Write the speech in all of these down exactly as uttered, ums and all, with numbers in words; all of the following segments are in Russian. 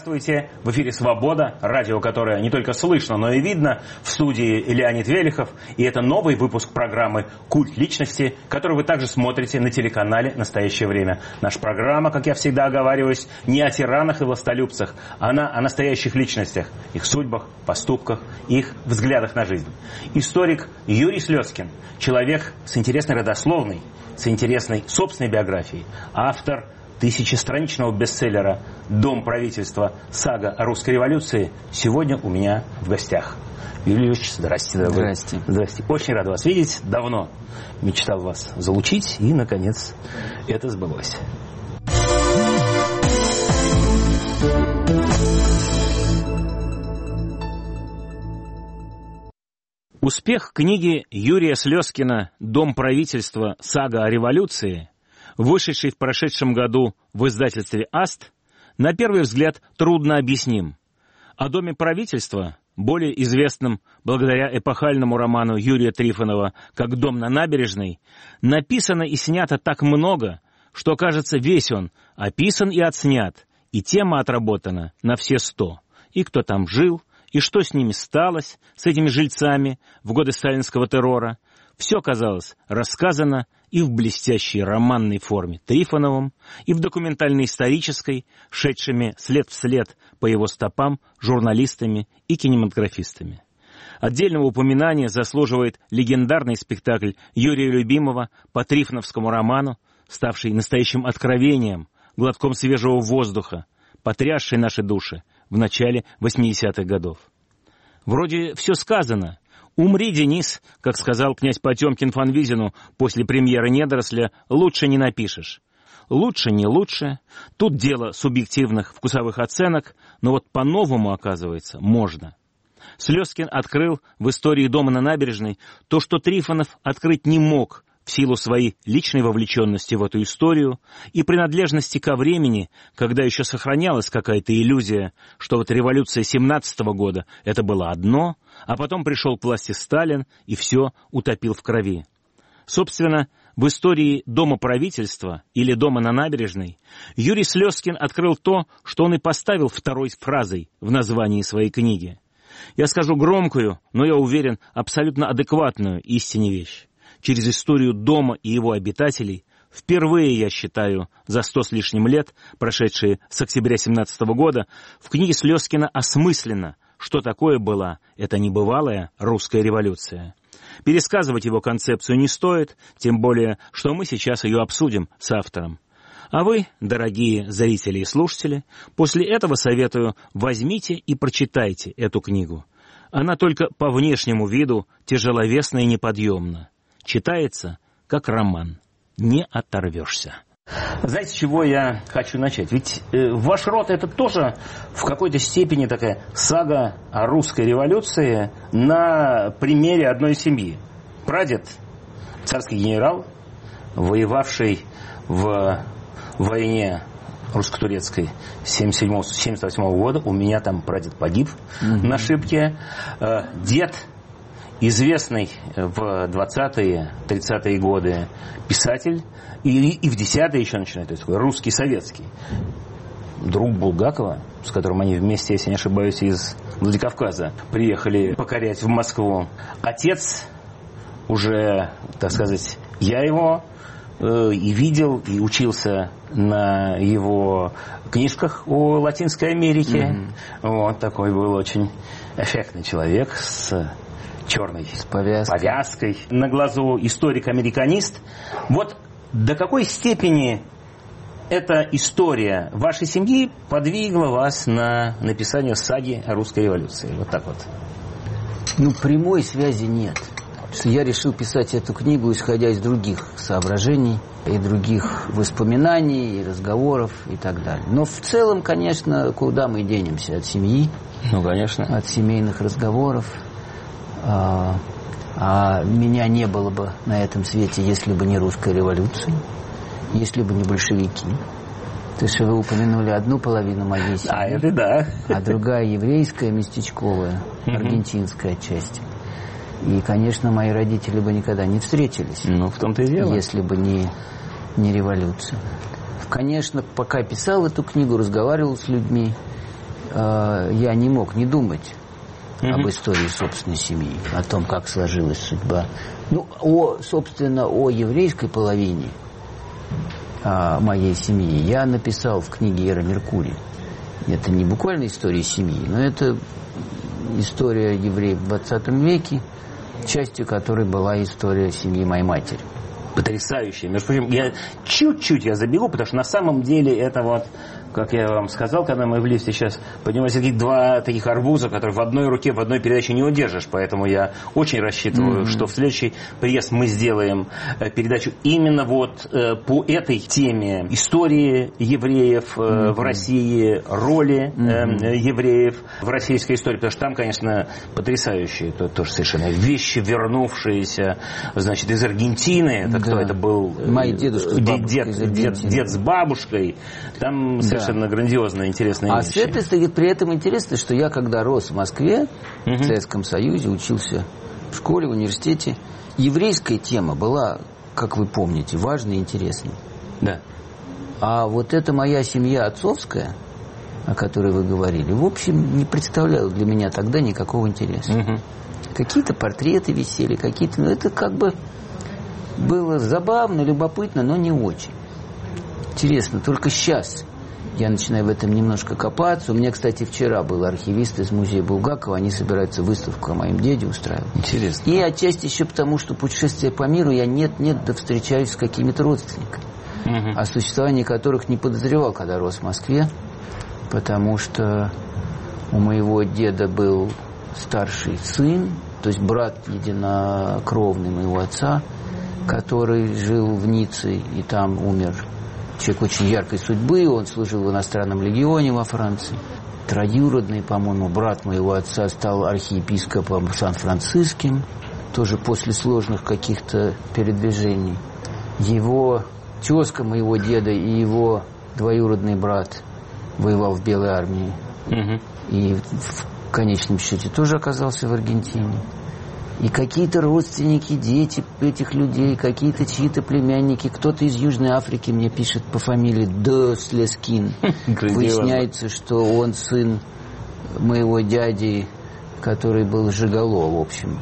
Здравствуйте! В эфире «Свобода», радио, которое не только слышно, но и видно. В студии Леонид Велихов. И это новый выпуск программы «Культ личности», который вы также смотрите на телеканале «Настоящее время». Наша программа, как я всегда оговариваюсь, не о тиранах и властолюбцах, она о настоящих личностях, их судьбах, поступках, их взглядах на жизнь. Историк Юрий Слезкин, человек с интересной родословной, с интересной собственной биографией, автор тысячестраничного бестселлера «Дом правительства. Сага о русской революции» сегодня у меня в гостях. Юрий Ильич, здрасте, дорогой. Здрасте. Здрасте. Очень рад вас видеть. Давно мечтал вас залучить, и, наконец, это сбылось. Успех книги Юрия Слезкина «Дом правительства. Сага о революции», вышедший в прошедшем году в издательстве «Аст», на первый взгляд трудно объясним. О Доме правительства, более известном благодаря эпохальному роману Юрия Трифонова «Как дом на набережной», написано и снято так много, что, кажется, весь он описан и отснят, и тема отработана на все сто. И кто там жил, и что с ними сталось, с этими жильцами в годы сталинского террора. Все, казалось, рассказано и в блестящей романной форме Трифоновым, и в документально-исторической, шедшими след в след по его стопам журналистами и кинематографистами. Отдельного упоминания заслуживает легендарный спектакль Юрия Любимого по трифоновскому роману, ставший настоящим откровением, глотком свежего воздуха, потрясший наши души в начале восьмидесятых годов. Вроде все сказано. «Умри, Денис», как сказал князь Потемкин Фанвизину после премьеры «Недоросля», лучше не напишешь. Лучше, не лучше. Тут дело субъективных вкусовых оценок, но вот по-новому, оказывается, можно. Слезкин открыл в истории дома на набережной то, что Трифонов открыть не мог в силу своей личной вовлеченности в эту историю и принадлежности ко времени, когда еще сохранялась какая-то иллюзия, что вот революция семнадцатого года — это было одно, а потом пришел к власти Сталин и все утопил в крови. Собственно, в истории Дома правительства или Дома на набережной Юрий Слезкин открыл то, что он и поставил второй фразой в названии своей книги. Я скажу громкую, но, я уверен, абсолютно адекватную истине вещь. Через историю дома и его обитателей впервые, я считаю, за сто с лишним лет, прошедшие с октября семнадцатого года, в книге Слезкина осмысленно, что такое была эта небывалая русская революция. Пересказывать его концепцию не стоит, тем более, что мы сейчас ее обсудим с автором. А вы, дорогие зрители и слушатели, после этого советую, возьмите и прочитайте эту книгу. Она только по внешнему виду тяжеловесна и неподъемна. Читается, как роман. Не оторвешься. Знаете, с чего я хочу начать? Ведь э, ваш род — это тоже в какой-то степени такая сага о русской революции на примере одной семьи. Прадед — царский генерал, воевавший в войне русско-турецкой семьдесят седьмого — семьдесят восьмого года. У меня там прадед погиб mm-hmm. на шибке. Э, дед — известный в двадцатые — тридцатые годы писатель, и, и в десятые еще начинает, то есть такой русский советский. Друг Булгакова, с которым они вместе, если не ошибаюсь, из Владикавказа приехали покорять в Москву. Отец уже, так сказать, я его э, и видел, и учился на его книжках о Латинской Америке. Mm-hmm. Вот такой был очень эффектный человек с черной с повязкой. повязкой на глазу, историк-американист. Вот до какой степени эта история вашей семьи подвигла вас на написание саги о русской революции? Вот так вот. Ну, прямой связи нет. Я решил писать эту книгу, исходя из других соображений, и других воспоминаний, и разговоров, и так далее. Но в целом, конечно, куда мы денемся от семьи? Ну, конечно. От семейных разговоров. А, а меня не было бы на этом свете, если бы не русская революция, если бы не большевики. То есть вы упомянули одну половину моей семьи, а, это да. а другая еврейская, местечковая, аргентинская часть. И, конечно, мои родители бы никогда не встретились. Ну, в том-то и дело. Если бы не, не революция. Конечно, пока писал эту книгу, разговаривал с людьми, э, я не мог не думать Mm-hmm. об истории собственной семьи, о том, как сложилась судьба. Ну, о, собственно, о еврейской половине а, моей семьи я написал в книге «Эра Меркурий». Это не буквально история семьи, но это история евреев в двадцатом веке, частью которой была история семьи моей матери. Потрясающе. Между прочим, я чуть-чуть я забегу, потому что на самом деле это вот, как я вам сказал, когда мы в лифте сейчас поднимались, таких два таких арбуза, которые в одной руке, в одной передаче не удержишь. Поэтому я очень рассчитываю, mm-hmm. что в следующий приезд мы сделаем передачу именно вот по этой теме истории евреев mm-hmm. в России, роли mm-hmm. евреев в российской истории. Потому что там, конечно, потрясающие, это тоже совершенно вещи, вернувшиеся, значит, из Аргентины. Это кто? Да. Это был мой дедушка, дед, дед, дед, дед с бабушкой. Там да. совершенно грандиозная, интересная а вещь. А с этой, при этом интересно, что я, когда рос в Москве, угу. в Советском Союзе, учился в школе, в университете, еврейская тема была, как вы помните, важной и интересной. Да. А вот эта моя семья отцовская, о которой вы говорили, в общем, не представляла для меня тогда никакого интереса. Угу. Какие-то портреты висели, какие-то... Ну, это как бы... Было забавно, любопытно, но не очень. Интересно, только сейчас я начинаю в этом немножко копаться. У меня, кстати, вчера был архивист из музея Булгакова. Они собираются выставку о моем деде устраивать. Интересно. И отчасти еще потому, что путешествие по миру я нет-нет, да встречаюсь с какими-то родственниками, угу. о существовании которых не подозревал, когда рос в Москве. Потому что у моего деда был старший сын, то есть брат единокровный моего отца, который жил в Ницце и там умер. Человек очень яркой судьбы, он служил в иностранном легионе во Франции. Троюродный, по-моему, брат моего отца стал архиепископом Сан-Франциским, тоже после сложных каких-то передвижений. Его тезка моего деда и его двоюродный брат воевал в Белой армии. Угу. И в конечном счете тоже оказался в Аргентине. И какие-то родственники, дети этих людей, какие-то чьи-то племянники, кто-то из Южной Африки мне пишет по фамилии Де Слескин. Выясняется, что он сын моего дяди, который был жиголо, в общем,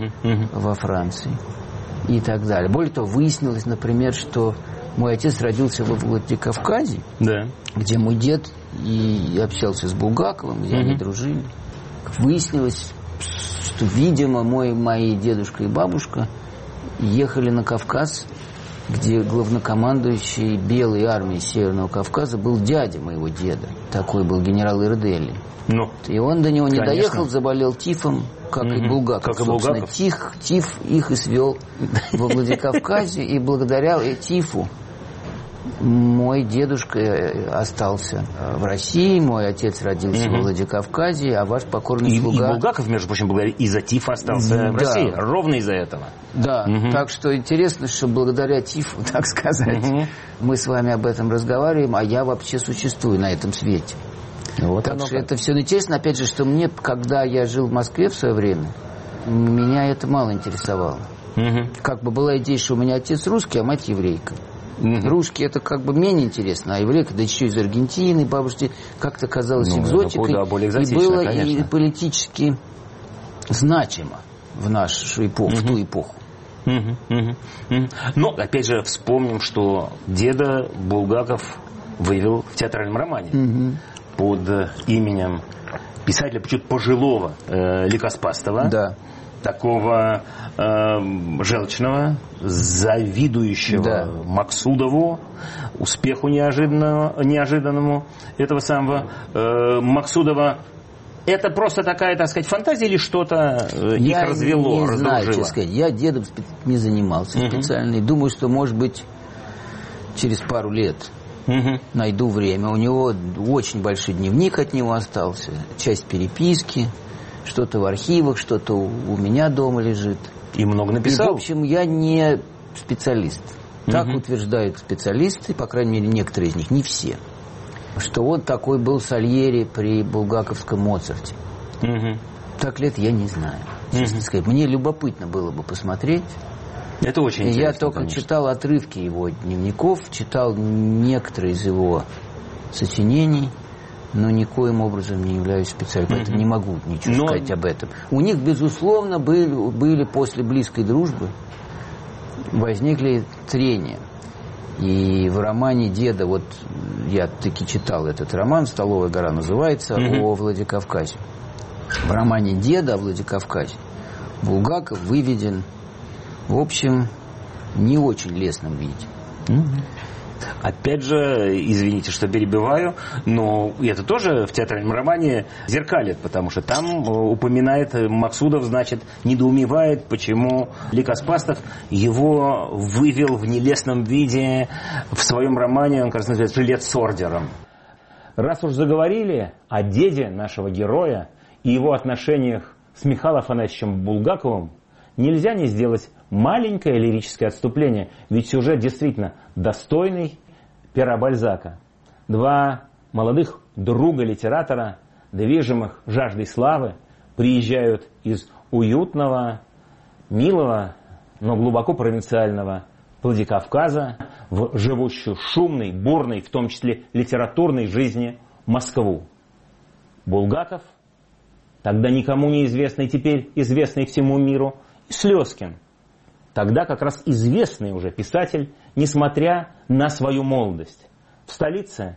во Франции. И так далее. Более того, выяснилось, например, что мой отец родился во Владикавказе, да. где мой дед и общался с Булгаковым, где они дружили. Выяснилось, что, видимо, мой, мои дедушка и бабушка ехали на Кавказ, где главнокомандующий Белой армии Северного Кавказа был дядя моего деда. Такой был генерал Ирделли. Ну, и он до него не конечно. доехал, заболел тифом, как угу. и Булгаков. Как и Булгаков. Тиф, тиф их и свел во Владикавказе, и благодаря тифу мой дедушка остался в России, мой отец родился угу. во Владикавказе, а ваш покорный и, слуга... И Булгаков, между прочим, из-за тифа остался да. в России, ровно из-за этого. Да, угу. так что интересно, что благодаря тифу, так сказать, угу. мы с вами об этом разговариваем, а я вообще существую на этом свете. Вот так что это все интересно, опять же, что мне, когда я жил в Москве в свое время, меня это мало интересовало. Угу. Как бы была идея, что у меня отец русский, а мать еврейка. Угу. Русский это как бы менее интересно, а еврейка, да еще из Аргентины, бабушки, как-то казалось ну, экзотикой. Да, более и было конечно. И политически значимо в нашу эпоху, угу. в ту эпоху. Угу, угу, угу. Но, опять же, вспомним, что деда Булгаков вывел в театральном романе угу. под именем писателя чуть пожилого э, Ликоспастова. Да. Такого э, желчного, завидующего да. Максудову, успеху неожиданному, неожиданному этого самого э, Максудова. Это просто такая, так сказать, фантазия или что-то э, их развело, не раздружило? Знаю, честно сказать. Я дедом не занимался uh-huh. специально. И думаю, что, может быть, через пару лет uh-huh. найду время. У него очень большой дневник от него остался, часть переписки. Что-то в архивах, что-то у меня дома лежит. И много написал? И, в общем, я не специалист. Так угу. утверждают специалисты, по крайней мере, некоторые из них, не все. Что он такой был Сальери при булгаковском Моцарте. Угу. Так ли это, я не знаю. Честно угу. сказать, мне любопытно было бы посмотреть. Это очень интересно, Я только конечно. читал отрывки его дневников, читал некоторые из его сочинений. но никоим образом не являюсь специалистом, поэтому mm-hmm. не могу ничего но... сказать об этом. У них, безусловно, были, были после близкой дружбы, возникли трения. И в романе «Деда», вот я таки читал этот роман, «Столовая гора» называется, mm-hmm. о Владикавказе. В романе «Деда» о Владикавказе Булгаков выведен, в общем, не очень лестном виде. Mm-hmm. Опять же, извините, что перебиваю, но это тоже в театральном романе зеркалит, потому что там упоминает Максудов, значит, недоумевает, почему Ликоспастов его вывел в нелестном виде в своем романе, он, как раз называется, «Жилет с ордером». Раз уж заговорили о деде нашего героя и его отношениях с Михаилом Афанасьевичем Булгаковым, нельзя не сделать маленькое лирическое отступление, ведь сюжет действительно достойный пера Бальзака. Два молодых друга литератора, движимых жаждой славы, приезжают из уютного, милого, но глубоко провинциального Владикавказа в живущую шумной, бурной, в том числе литературной жизни Москву. Булгаков, тогда никому не известный, теперь известный всему миру, и Слезкин, тогда как раз известный уже писатель, несмотря на свою молодость. В столице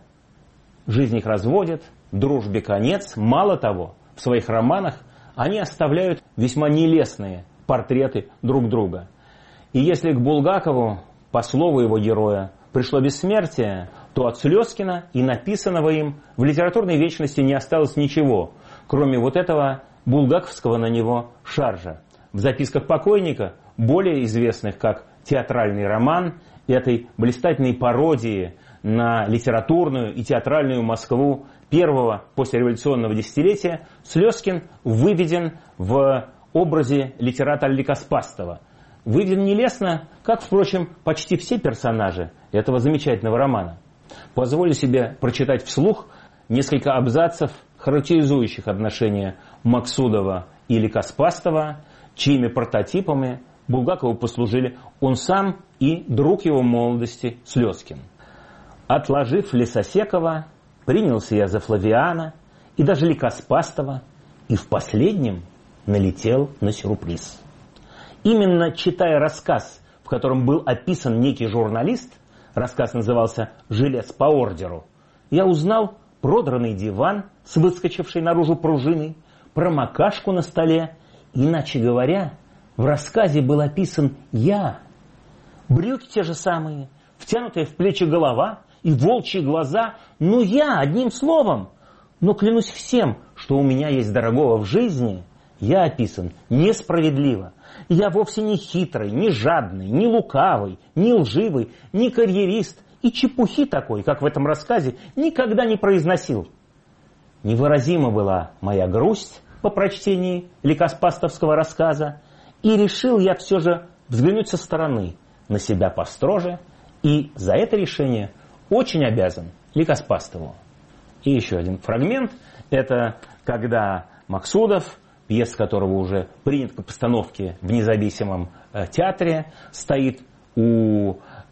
жизнь их разводит, дружбе конец. Мало того, в своих романах они оставляют весьма нелестные портреты друг друга. И если к Булгакову, по слову его героя, пришло бессмертие, то от Слезкина и написанного им в литературной вечности не осталось ничего, кроме вот этого булгаковского на него шаржа. В записках покойника, более известных как театральный роман, этой блистательной пародии на литературную и театральную Москву первого послереволюционного десятилетия, Слезкин выведен в образе литератора Ликоспастова. Выведен нелестно, как, впрочем, почти все персонажи этого замечательного романа. Позволю себе прочитать вслух несколько абзацев, характеризующих отношения Максудова и Ликоспастова, чьими прототипами Булгакову послужили он сам и друг его молодости Слезкин. Отложив Лесосекова, принялся я за Флавиана и даже Ликоспастова, и в последнем налетел на сюрприз. Именно читая рассказ, в котором был описан некий журналист, рассказ назывался «Жилец по ордеру», я узнал продранный диван с выскочившей наружу пружиной, промокашку на столе. Иначе говоря, в рассказе был описан я. Брюки те же самые, втянутая в плечи голова и волчьи глаза. Ну я, одним словом. Но клянусь всем, что у меня есть дорогого в жизни, я описан несправедливо. Я вовсе не хитрый, не жадный, не лукавый, не лживый, не карьерист. И чепухи такой, как в этом рассказе, никогда не произносил. Невыразима была моя грусть по прочтении ликоспастовского рассказа, и решил я все же взглянуть со стороны на себя построже, и за это решение очень обязан Ликоспастову. И еще один фрагмент, это когда Максудов, пьеса которого уже принята к постановке в независимом э, театре, стоит у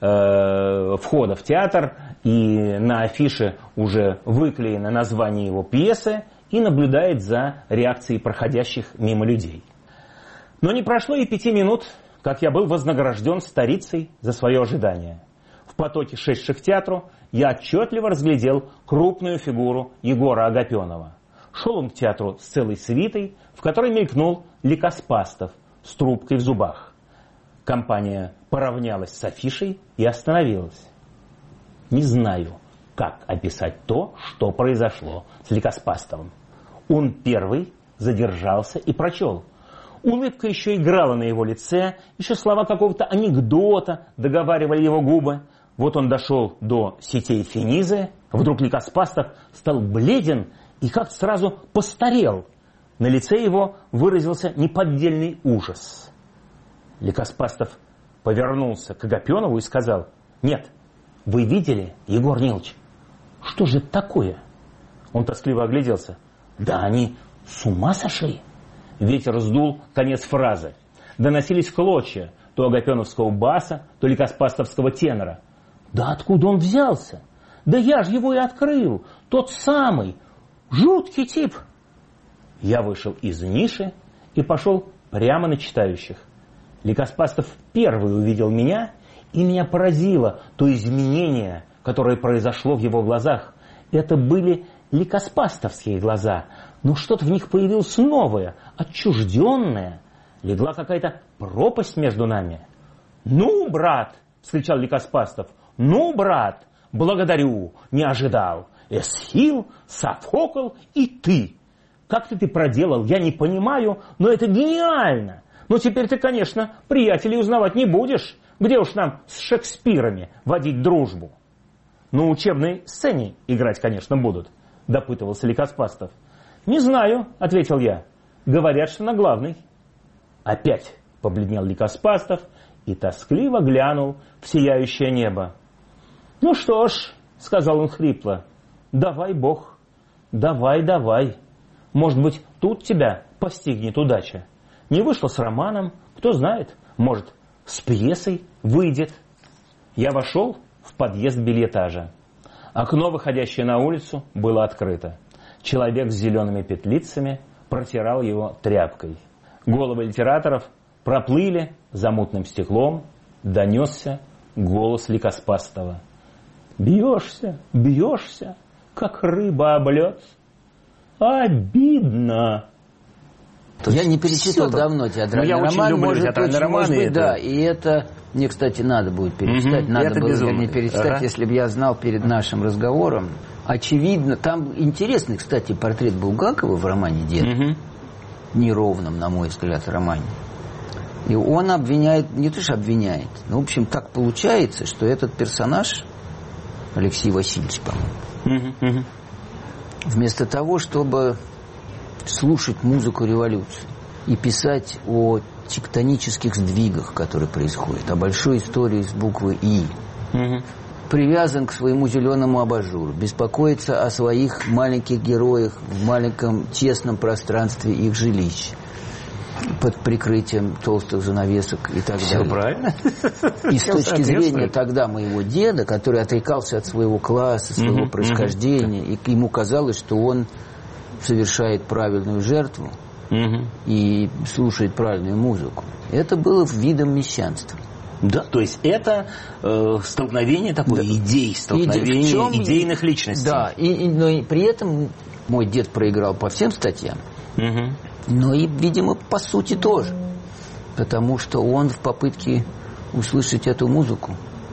э, входа в театр, и на афише уже выклеено название его пьесы, и наблюдает за реакцией проходящих мимо людей. Но не прошло и пяти минут, как я был вознагражден старицей за свое ожидание. В потоке шедших к театру я отчетливо разглядел крупную фигуру Егора Агапенова. Шел он к театру с целой свитой, в которой мелькнул Ликоспастов с трубкой в зубах. Компания поравнялась с афишей и остановилась. Не знаю, как описать то, что произошло с Ликоспастовым. Он первый задержался и прочел. Улыбка еще играла на его лице, еще слова какого-то анекдота договаривали его губы. Вот он дошел до сетей Финизы, вдруг Ликоспастов стал бледен и как-то сразу постарел. На лице его выразился неподдельный ужас. Ликоспастов повернулся к Агапенову и сказал: «Нет, вы видели, Егор Нилович? Что же это такое?» Он тоскливо огляделся. «Да они с ума сошли!» Ветер сдул конец фразы. Доносились клочья то агапеновского баса, то ликоспастовского тенора. «Да откуда он взялся? Да я ж его и открыл! Тот самый! Жуткий тип. Я вышел из ниши и пошел прямо на читающих. Лейкоспастов первый увидел меня, и меня поразило то изменение, которое произошло в его глазах. Это были лейкоспастовские глаза, но что-то в них появилось новое, отчужденное. Легла какая-то пропасть между нами. «Ну, брат!» — вскричал Лейкоспастов. «Ну, брат! Благодарю! Не ожидал! Эсхил, Софокл и ты! Как ты ты проделал, я не понимаю, но это гениально! Но теперь ты, конечно, приятелей узнавать не будешь. Где уж нам с Шекспирами водить дружбу?» «На учебной сцене играть, конечно, будут», — допытывался Лейкоспастов. «Не знаю», — ответил я. «Говорят, что на главной». Опять побледнел Лейкоспастов и тоскливо глянул в сияющее небо. «Ну что ж», — сказал он хрипло, — «давай, Бог, давай, давай. Может быть, тут тебя постигнет удача. Не вышло с романом, кто знает, может, с пьесой выйдет». Я вошел в подъезд бельетажа. Окно, выходящее на улицу, было открыто. Человек с зелеными петлицами протирал его тряпкой. Головы литераторов проплыли за мутным стеклом, донесся голос Лейкоспастова. «Бьешься, бьешься, как рыба об лед. Обидно!» Я не перечитывал давно театральный я роман. очень люблю может, театральные очень, романы. Может быть, это... да, и это мне, кстати, надо будет перечитать. Угу, надо было безумно. не перечитать, ага. Если бы я знал перед нашим разговором. Очевидно, там интересный, кстати, портрет Булгакова в романе «Дед». Угу. Неровном, на мой взгляд, романе. И он обвиняет, не то что обвиняет, но, в общем, так получается, что этот персонаж, Алексей Васильевич, по-моему, угу, угу. вместо того, чтобы слушать музыку революции и писать о тектонических сдвигах, которые происходят, о большой истории с буквы «И», угу. привязан к своему зеленому абажуру, беспокоится о своих маленьких героях в маленьком тесном пространстве их жилищ, под прикрытием толстых занавесок и так Все далее. Правильно. И с точки зрения тогда моего деда, который отрекался от своего класса, своего mm-hmm. происхождения, mm-hmm. и ему казалось, что он совершает правильную жертву mm-hmm. и слушает правильную музыку. Это было видом мещанства. Да, то есть это э, столкновение такое да. идей, столкновение Иде... чем... идейных личностей. Да, и, и, но и при этом мой дед проиграл по всем статьям, угу. но и, видимо, по сути тоже. Потому что он в попытке услышать эту музыку,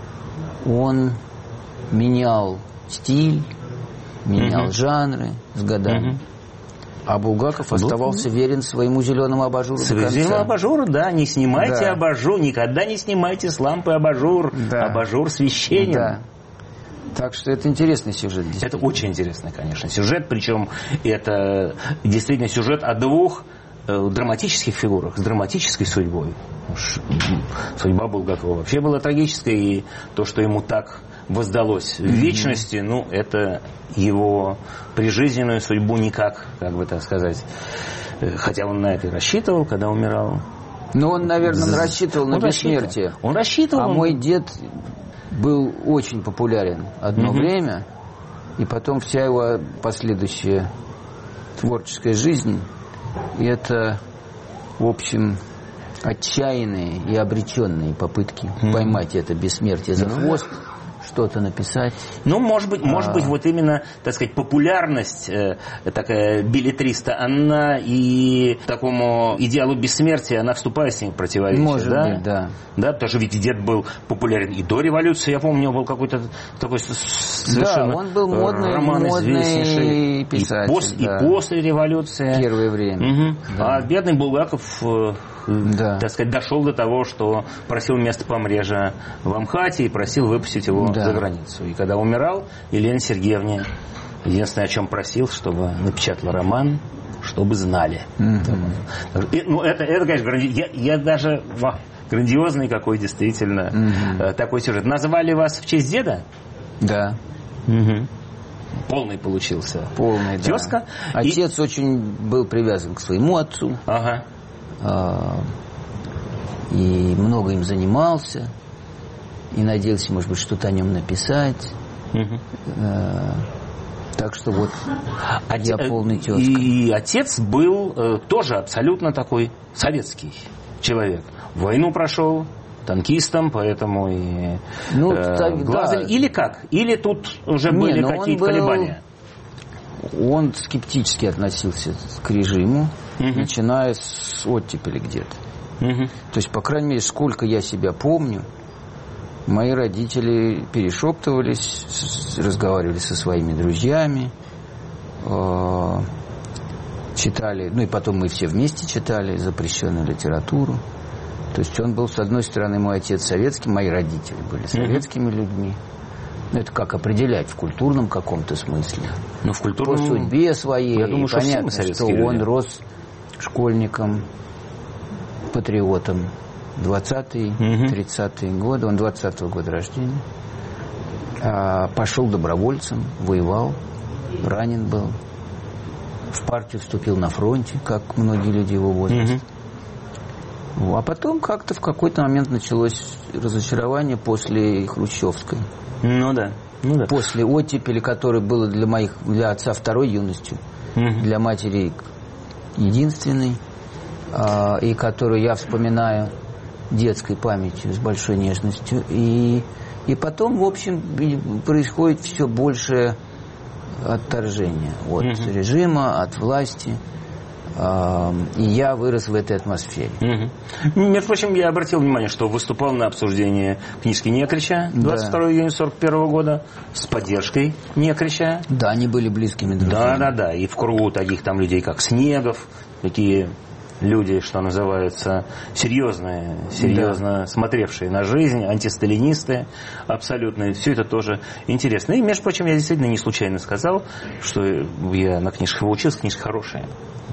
он менял стиль, менял угу. жанры с годами. Угу. А Булгаков оставался ну, верен своему зеленому абажуру до конца. Зеленому абажуру, да, не снимайте да. абажур, никогда не снимайте с лампы абажур, да. абажур священен. Да. Так что это интересный сюжет. Это очень интересный, конечно, сюжет, причем это действительно сюжет о двух э, драматических фигурах с драматической судьбой. Судьба Булгакова вообще была трагическая, и то, что ему так воздалось в вечности, mm-hmm. ну, это его прижизненную судьбу никак, как бы так сказать. Хотя он на это и рассчитывал, когда умирал. Ну, он, наверное, З... рассчитывал на он бессмертие. Рассчитывал. Он рассчитывал. А он... мой дед был очень популярен одно mm-hmm. время, и потом вся его последующая творческая жизнь, это, в общем, отчаянные и обреченные попытки mm-hmm. поймать это бессмертие за mm-hmm. хвост, что-то написать. Ну, может быть, а... может быть, вот именно, так сказать, популярность э, такая беллетриста, она и такому идеалу бессмертия, она вступает с ним в противоречие. Может да? быть, да. Да, потому что ведь дед был популярен и до революции, я помню, у него был какой-то такой совершенно да, он был модный, роман модный писатель. И, пос, да. и после революции. Первое время. Угу. Да. А бедный Булгаков... Да. так сказать, дошел до того, что просил место помреже в Амхате и просил выпустить его да. за границу. И когда умирал, Елене Сергеевне единственное, о чем просил, чтобы напечатал роман, чтобы знали. Mm-hmm. И, ну, это, это, конечно, гранди... я, я даже... Ва, грандиозный какой, действительно, mm-hmm. такой сюжет. Назвали вас в честь деда? Да. Угу. Полный получился. Полный, да. Тезка. Отец и... очень был привязан к своему отцу. Ага. И много им занимался, и надеялся, может быть, что-то о нем написать. Угу. Так что вот Оте... я полный тезка. И отец был э, тоже абсолютно такой советский человек. Войну прошел, танкистом, поэтому и ну, э, так, глазали. Да. Или как? Или тут уже Не, были какие-то был... колебания? Он скептически относился к режиму, угу. начиная с оттепели где-то. Угу. То есть, по крайней мере, сколько я себя помню, мои родители перешептывались, разговаривали со своими друзьями, э, читали, ну и потом мы все вместе читали запрещенную литературу. То есть он был, с одной стороны, мой отец советский, мои родители были советскими mm-hmm. людьми. Ну, это как определять в культурном каком-то смысле. Ну, в культурном... По судьбе своей. Я думаю, что понятно, что люди. Он рос школьником, патриотом. двадцатые, тридцатые годы. Он двадцатого года рождения. А, пошел добровольцем, воевал, ранен был. В партию вступил на фронте, как многие люди его возраста. Mm-hmm. А потом как-то в какой-то момент началось разочарование после хрущевской. Ну да. Ну да. После оттепели, которая была для моих, для отца второй юностью, mm-hmm. для матери единственной, э, и которую я вспоминаю детской памятью с большой нежностью. И, и потом, в общем, происходит все большее отторжение от mm-hmm. режима, от власти. И я вырос в этой атмосфере. Угу. Между прочим, я обратил внимание, что выступал на обсуждении книжки Некрича двадцать второго июня сорок первого года с поддержкой Некрича. Да, они были близкими друзьями. Да, да, да. И в кругу таких там людей, как Снегов, такие люди, что называется, серьезные, серьезно да. смотревшие на жизнь, антисталинисты абсолютно. Все это тоже интересно. И, между прочим, я действительно не случайно сказал, что я на книжках учился, книжка хорошая.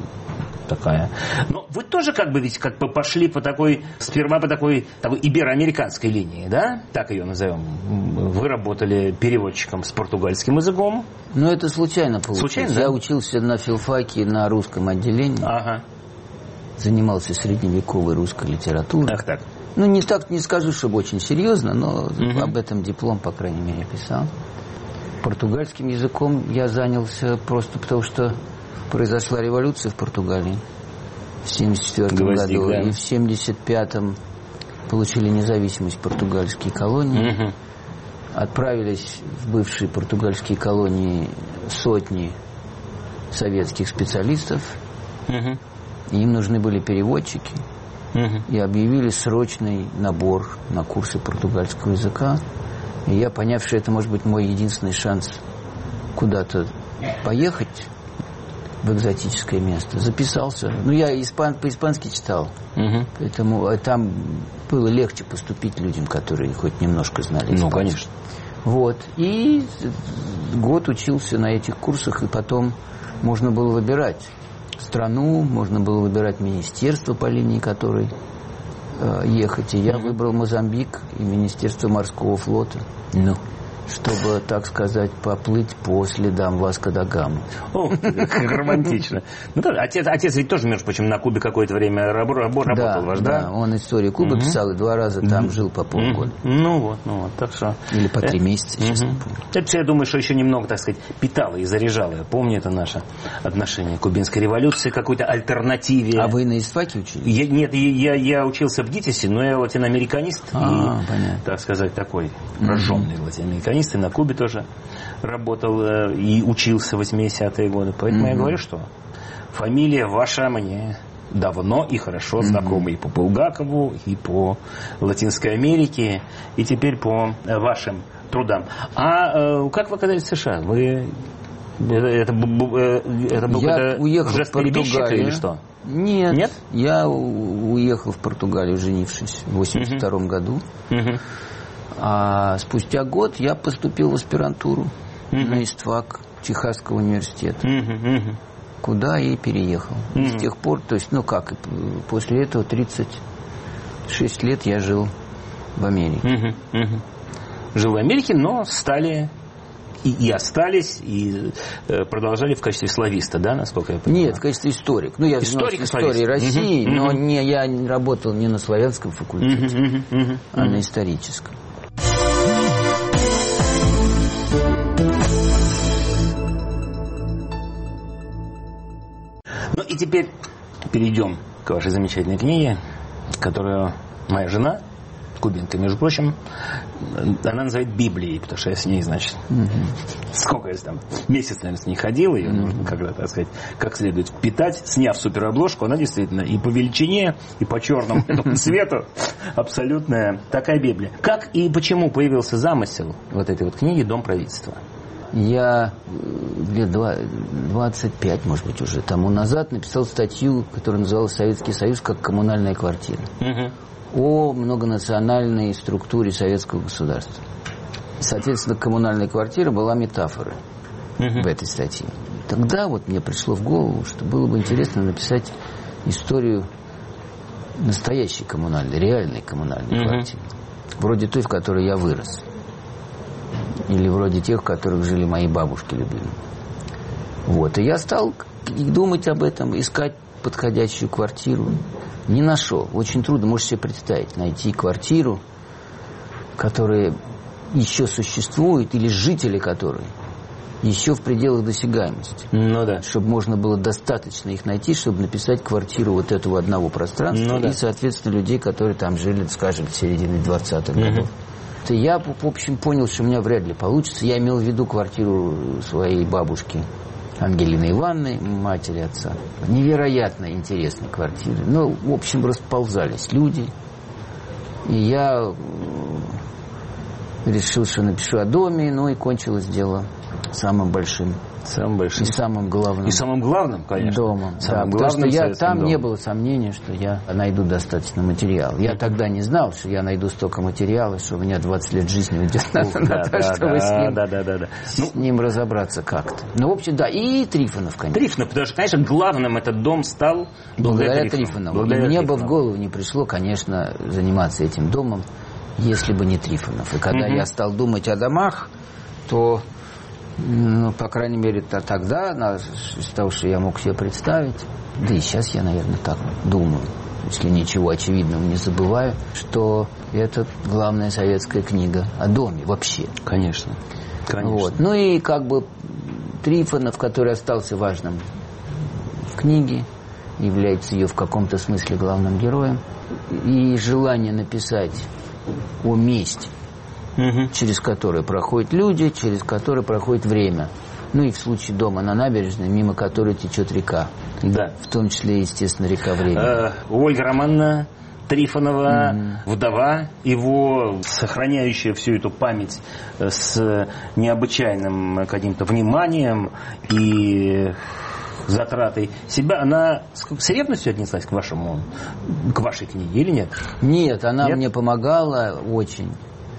Такая. Но вы тоже как бы ведь как бы пошли по такой, сперва по такой, такой ибероамериканской линии, да? Так ее назовем. Вы работали переводчиком с португальским языком. Ну, это случайно получилось. Случайно, Я да? учился на филфаке на русском отделении. Ага. Занимался средневековой русской литературой. Ах так. Ну, не так, не скажу, чтобы очень серьезно, но угу. об этом диплом, по крайней мере, писал. Португальским языком я занялся просто потому, что произошла революция в Португалии в семьдесят четвёртом году, да. И в семьдесят пятом получили независимость португальские колонии. Угу. Отправились в бывшие португальские колонии сотни советских специалистов. Угу. И им нужны были переводчики. Угу. И объявили срочный набор на курсы португальского языка. И я, поняв, что это может быть мой единственный шанс куда-то поехать в экзотическое место, записался. Ну, я испан, по-испански читал, угу. поэтому там было легче поступить людям, которые хоть немножко знали испанский. Ну, конечно. Вот. И год учился на этих курсах, и потом можно было выбирать страну, можно было выбирать министерство, по линии которой э, ехать. И я угу. выбрал Мозамбик и Министерство морского флота. Ну. Чтобы, так сказать, поплыть по следам Васко да Гамы. О, как романтично. Ну, да, отец, отец ведь тоже, между прочим, на Кубе какое-то время работал, да, ваш, да? Да, он историю Кубы угу. писал, и два раза там угу. жил по полгода. Угу. Ну вот, ну вот, так что... Или по три месяца, сейчас угу. не помню. Это, я думаю, что еще немного, так сказать, питало и заряжало. Я помню, это наше отношение к кубинской революции, какой-то альтернативе. А вы на ИСТФАКе учились? Я, нет, я, я учился в ГИТИСе, но я латиноамериканист. А, и, понятно. Так сказать, такой прожженный угу. латиноамериканист. И на Кубе тоже работал э, и учился в восьмидесятые годы. Поэтому mm-hmm. я говорю, что фамилия ваша мне давно и хорошо знакома mm-hmm. и по Булгакову, и по Латинской Америке, и теперь по э, вашим трудам. А э, как вы оказались в США? Вы... Это, это, это был какой-то жест перебежчика или что? Нет, Нет? Я уехал в Португалию, женившись в восемьдесят втором mm-hmm. году. Mm-hmm. А спустя год я поступил в аспирантуру mm-hmm. на ИСТФАК Техасского университета, mm-hmm. куда и переехал. Mm-hmm. И с тех пор, то есть, ну как, после этого тридцать шесть лет я жил в Америке. Mm-hmm. Mm-hmm. Жил в Америке, но стали и, и остались, и э, продолжали в качестве слависта, да, насколько я понимаю? Нет, в качестве историк. Ну, я историк истории России, mm-hmm. но не, я работал не на славянском факультете, mm-hmm. Mm-hmm. а mm-hmm. на историческом. и теперь перейдем к вашей замечательной книге, которую моя жена, кубинка, между прочим, она называет Библией, потому что я с ней, значит, mm-hmm. сколько я там, месяц, наверное, с ней ходил, ее mm-hmm. нужно когда, так сказать, как следует питать, сняв суперобложку, она действительно и по величине, и по черному этому цвету абсолютная такая Библия. Как и почему появился замысел вот этой вот книги «Дом правительства»? Я лет двадцать пять, может быть, уже тому назад написал статью, которая называлась «Советский Союз как коммунальная квартира». Mm-hmm. О многонациональной структуре советского государства. Соответственно, коммунальная квартира была метафорой uh-huh. в этой статье. Тогда вот мне пришло в голову, что было бы интересно написать историю настоящей коммунальной, реальной коммунальной uh-huh. квартиры. Вроде той, в которой я вырос. Или вроде тех, в которых жили мои бабушки любимые. Вот. И я стал думать об этом, искать подходящую квартиру. Не нашел. Очень трудно, можете себе представить, найти квартиру, которая еще существует, или жители которой еще в пределах досягаемости. Ну да. Чтобы можно было достаточно их найти, чтобы написать квартиру вот этого одного пространства. Ну, да. И, соответственно, людей, которые там жили, скажем, в середине двадцатых угу. годов. То я, в общем, понял, что у меня вряд ли получится. Я имел в виду квартиру своей бабушки Ангелины Ивановны, матери отца. Невероятно интересной квартиры. Ну, в общем, расползались люди. И я решил, что напишу о доме, ну и кончилось дело самым большим. Самым большим. И самым главным. И самым главным, конечно. Домом. Самым да, главным, потому что я, там домом. Не было сомнения, что я найду достаточно материала. Я тогда не знал, что я найду столько материала, что у меня двадцать лет жизни уйдет на, Ух, на да, то, да, чтобы да, с, ним, да, да, да, да. с ну, ним разобраться как-то. Ну, в общем, да. И Трифонов, конечно. Трифонов, потому что, конечно, главным этот дом стал благодаря, благодаря Трифонову. Благодаря и мне Трифонову. Бы в голову не пришло, конечно, заниматься этим домом, если бы не Трифонов. И когда угу. я стал думать о домах, то... Ну, по крайней мере, тогда, из того, что я мог себе представить, да и сейчас я, наверное, так думаю, если ничего очевидного не забываю, что это главная советская книга о доме вообще. Конечно. Конечно. Вот. Ну и как бы Трифонов, который остался важным в книге, является ее в каком-то смысле главным героем, и желание написать о месте, угу. через которые проходят люди, через которые проходит время. Ну и в случае дома на набережной, мимо которой течет река. Да. В том числе, естественно, река времени. Э, Ольга Романовна Трифонова, угу. вдова, его сохраняющая всю эту память с необычайным каким-то вниманием и затратой себя, она с ревностью отнеслась к вашему, к вашей книге или нет? Нет, она нет? мне помогала очень.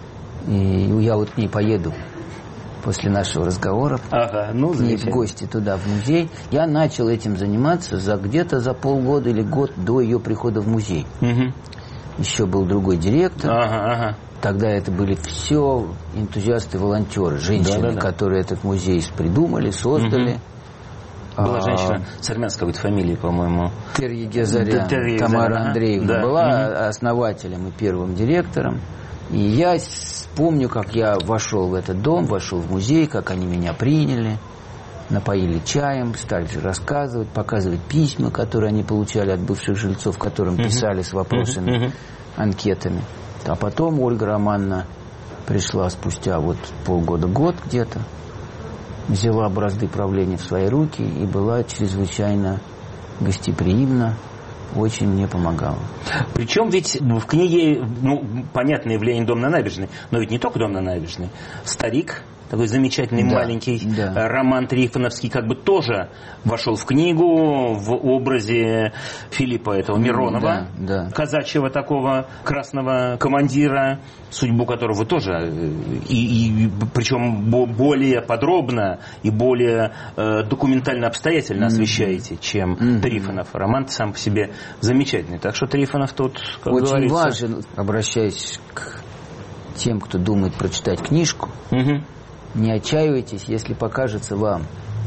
И я вот к ней поеду после нашего разговора, ага, ну, к ней в гости туда, в музей. Я начал этим заниматься за, где-то за полгода или год до ее прихода в музей. Угу. Еще был другой директор. Ага, ага. Тогда это были все энтузиасты-волонтеры, женщины, да, да, да. которые этот музей придумали, создали. Угу. Была женщина с армянской какой-то фамилией, по-моему. Терьегезарян, Тамара ага. Андреевна. Да. Была угу. основателем и первым директором. И я помню, как я вошел в этот дом, вошел в музей, как они меня приняли, напоили чаем, стали рассказывать, показывать письма, которые они получали от бывших жильцов, которым uh-huh. писали с вопросами, uh-huh. анкетами. А потом Ольга Романовна пришла спустя вот полгода-год где-то, взяла бразды правления в свои руки и была чрезвычайно гостеприимна. Очень мне помогало. Причем ведь в книге, ну, понятное явление «Дом на набережной», но ведь не только «Дом на набережной». Старик, такой замечательный да, маленький да. роман трифоновский, как бы тоже вошел в книгу в образе Филиппа этого Миронова, да, да. казачьего такого красного командира, судьбу которого вы тоже, и, и причем более подробно и более э, документально обстоятельно mm-hmm. освещаете, чем mm-hmm. Трифонов. Роман сам по себе замечательный. Так что Трифонов тут, как очень говорится... важен, обращаясь к тем, кто думает прочитать книжку, mm-hmm. не отчаивайтесь, если покажется вам,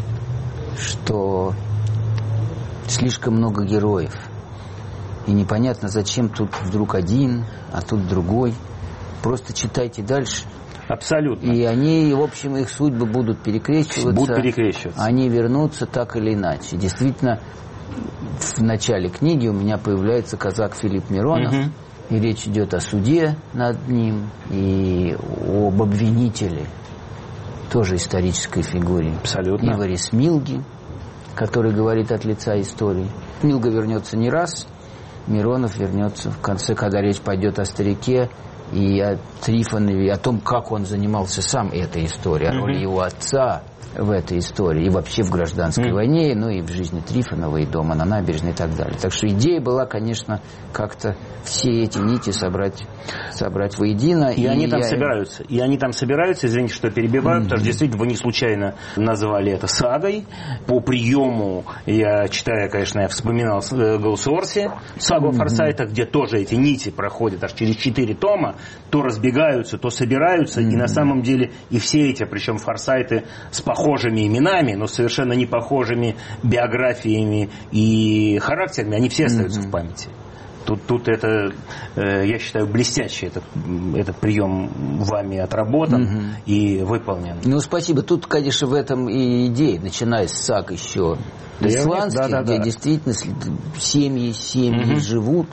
что слишком много героев. И непонятно, зачем тут вдруг один, а тут другой. Просто читайте дальше. Абсолютно. И они, в общем, их судьбы будут перекрещиваться. Будут перекрещиваться. Они вернутся так или иначе. Действительно, в начале книги у меня появляется казак Филипп Миронов, угу. и речь идет о суде над ним и об обвинителе, тоже исторической фигуре. Абсолютно. Иваре Смилги, который говорит от лица истории. Смилга вернется не раз, Миронов вернется в конце, когда речь пойдет о старике и о Трифонове, и о том, как он занимался сам этой историей, о роли mm-hmm. его отца в этой истории, и вообще в гражданской mm-hmm. войне, ну и в жизни Трифонова, и дома на набережной и так далее. Так что идея была, конечно, как-то все эти нити собрать, собрать воедино. И, и они там я... собираются. И они там собираются, извините, что перебиваю, mm-hmm. потому что действительно вы не случайно назвали это сагой. По приему, я читаю, конечно, я вспоминал Галусуорси, сагу о mm-hmm. Форсайтах, где тоже эти нити проходят аж через четыре тома, то разбегаются, то собираются, mm-hmm. и на самом деле и все эти, причем Форсайты с похожими именами, но совершенно не похожими биографиями и характерами, они все остаются mm-hmm. в памяти. Тут, тут это, э, я считаю, блестящий этот, этот прием вами отработан угу. и выполнен. Ну, спасибо. Тут, конечно, в этом и идея, начиная с саг еще исландских, да, да, где да. действительно семьи, семьи угу. живут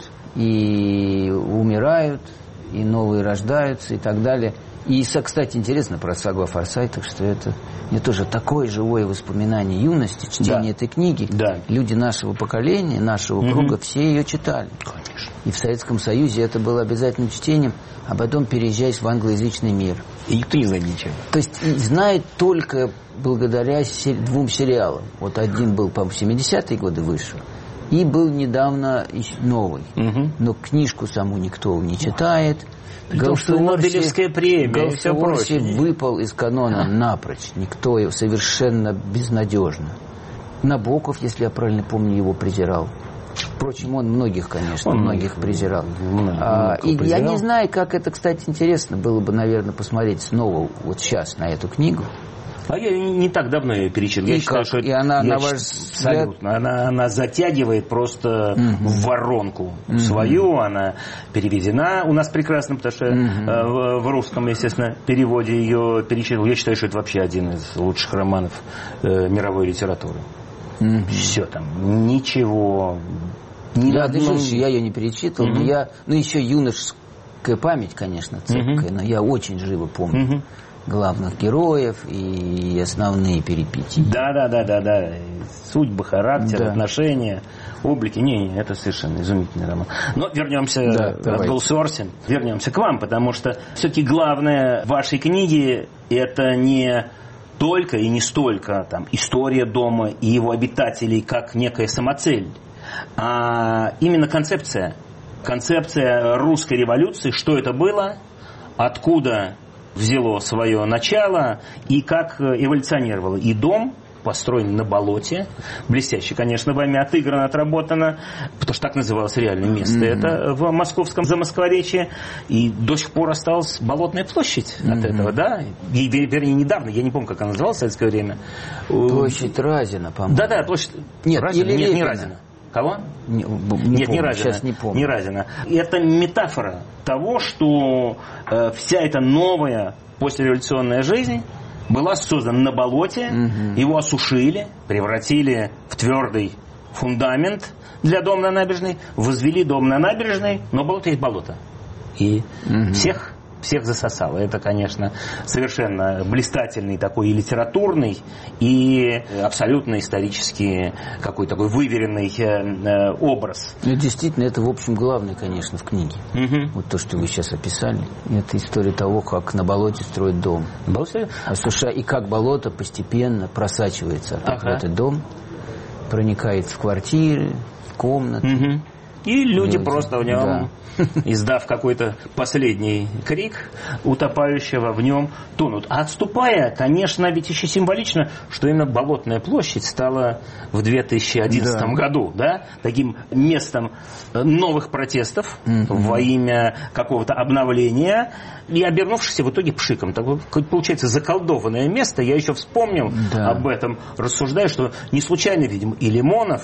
и умирают, и новые рождаются и так далее. И, кстати, интересно про сагу о Форсайтах, что это мне тоже такое живое воспоминание юности, чтение да. этой книги. Да. Люди нашего поколения, нашего угу. круга, все ее читали. Конечно. И в Советском Союзе это было обязательным чтением, а потом переезжаешь в англоязычный мир. И никто не знает ничего. То есть знает только благодаря двум сериалам. Вот один был, по-моему, в семидесятые годы вышел, и был недавно новый. Угу. Но книжку саму никто не читает. Нобелевская премия и все прочее. Выпал из канона напрочь. Никто его совершенно безнадежно. Набоков, если я правильно помню, его презирал. Впрочем, он многих, конечно, он многих презирал. Много, а, и презирал. Я не знаю, как это, кстати, интересно было бы, наверное, посмотреть снова вот сейчас на эту книгу. А я не так давно ее перечитал. Я считаю, что и она, я на ваш абсолютно. Взгляд... Она, она затягивает просто uh-huh. в воронку uh-huh. свою. Она переведена у нас прекрасно, потому что uh-huh. в, в русском, естественно, переводе ее перечитал. Я считаю, что это вообще один из лучших романов э, мировой литературы. Uh-huh. Все там, ничего. Ни да, одном... ты, я ее не перечитал. Uh-huh. Я, ну, еще юношеская память, конечно, цепкая, uh-huh. но я очень живо помню. Uh-huh. главных героев и основные перипетии. Да, да, да, да, да. Судьбы, характер, да. отношения, облики. Не, не, это совершенно изумительный роман. Но вернемся да, к Галусуорси, вернемся к вам, потому что все-таки главное в вашей книге это не только и не столько там история дома и его обитателей как некая самоцель, а именно концепция. Концепция русской революции, что это было, откуда взяло свое начало и как эволюционировало. И дом построен на болоте. Блестяще, конечно, вами отыграно, отработано, потому что так называлось реальное место. Mm-hmm. Это в московском Замоскворечье. И до сих пор осталась Болотная площадь mm-hmm. от этого, да? И, вернее, недавно, я не помню, как она называлась в советское время. Площадь Разина, по-моему. Да-да, площадь... Нет, Разина? Нет, не Разина. Кого? Не, не Нет, помню, не Разина. Сейчас не помню. Не Разина. Это метафора того, что э, вся эта новая послереволюционная жизнь была создана на болоте, угу. его осушили, превратили в твердый фундамент для дома на набережной, возвели дом на набережной, но болото есть болото. И угу. всех... Всех засосало. Это, конечно, совершенно блистательный такой и литературный, и абсолютно исторический какой-то такой выверенный э, образ. Ну, действительно, это, в общем, главное, конечно, в книге. Угу. Вот то, что вы сейчас описали. Это история того, как на болоте строят дом. Болото? Осушая, и как болото постепенно просачивается ага. в этот дом, проникает в квартиры, в комнаты. Угу. И люди, люди просто в нем, да. издав какой-то последний крик утопающего, в нем тонут. А отступая, конечно, ведь еще символично, что именно Болотная площадь стала в две тысячи одиннадцатом да. году, да, таким местом новых протестов mm-hmm. во имя какого-то обновления и обернувшихся в итоге пшиком. Так, получается, заколдованное место. Я еще вспомнил да. об этом, рассуждая, что не случайно, видимо, и Лимонов,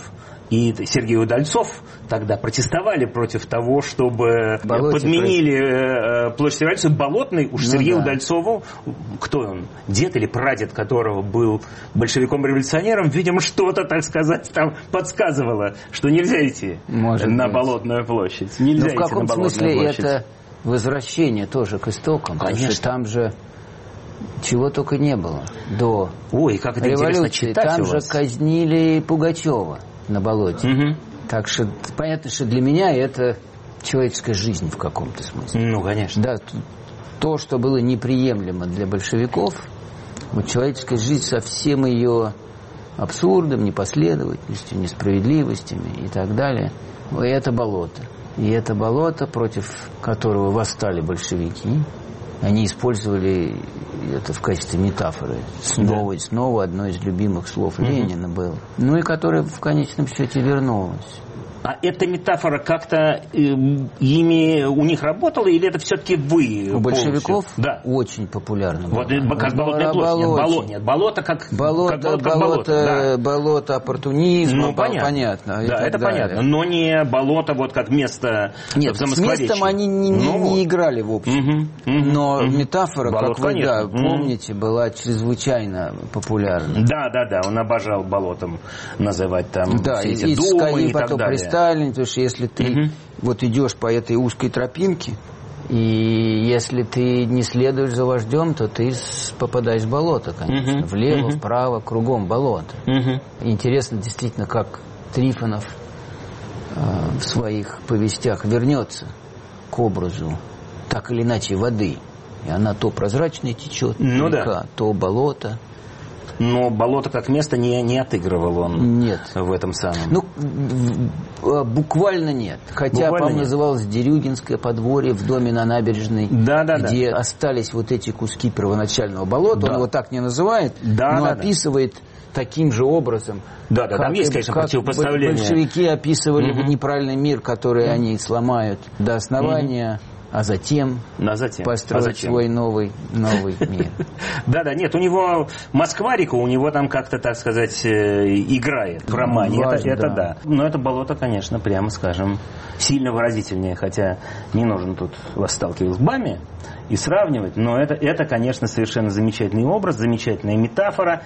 и Сергей Удальцов тогда протестовали против того, чтобы Болоте подменили против... площадь революции Болотной. Уж ну Сергею да. Удальцову, кто он, дед или прадед которого был большевиком-революционером, видимо, что-то, так сказать, там подсказывало, что нельзя идти Может на быть. Болотную площадь. Нельзя Но в каком идти на смысле площадь. Это возвращение тоже к истокам? Конечно. Потому что там же чего только не было до Ой, как это революции. Читать там у же вас. казнили Пугачева на болоте. Угу. Так что понятно, что для меня это человеческая жизнь в каком-то смысле. Ну, конечно. Да, то, что было неприемлемо для большевиков, вот человеческая жизнь со всем ее абсурдом, непоследовательностью, несправедливостями и так далее, и это болото. И это болото, против которого восстали большевики, они использовали это в качестве метафоры. Снова и снова одно из любимых слов mm-hmm. Ленина было. Ну и которое в конечном счете вернулось. А эта метафора как-то э, ими у них работала, или это все-таки вы? У большевиков да. очень популярно. Вот как болотная площадь. Нет, болото, нет, болото как болото. Как, болото, как болото, да. болото оппортунизма. Ну, понятно. понятно да, это далее. Понятно. Но не болото вот как место Нет, с местом они не, не, ну, не играли в общем. Угу, угу, но угу. метафора, болото, как вы да, помните, была чрезвычайно популярна. Да, да, да. Он обожал болотом называть там да, все эти и, думы и, и так далее. Сталин, потому что если ты угу. вот идешь по этой узкой тропинке, и если ты не следуешь за вождем, то ты попадаешь в болото, конечно. Угу. Влево, угу. вправо, кругом болото. Угу. Интересно действительно, как Трифонов э, в своих повестях вернется к образу так или иначе воды. И она то прозрачная течет, ну, река, да. то болото. Но болото как место не, не отыгрывал он нет. в этом самом. Ну, буквально нет. Хотя, по-моему, называлось Дерюгинское подворье в доме на набережной, да, да, где да. остались вот эти куски первоначального болота. Да. Он его так не называет, да, но да, описывает да. таким же образом. Да, да, там есть, конечно, как противопоставление. Большевики описывали угу. неправильный мир, который угу. они сломают до основания. Угу. А затем, а затем построить а затем. свой новый, новый мир. Да-да, нет, у него Москва-река, у него там как-то, так сказать, играет в романе. Важно, это, это да. да. Но это болото, конечно, прямо скажем, сильно выразительнее. Хотя не нужно тут вас сталкивать лбами и сравнивать. Но это, это, конечно, совершенно замечательный образ, замечательная метафора.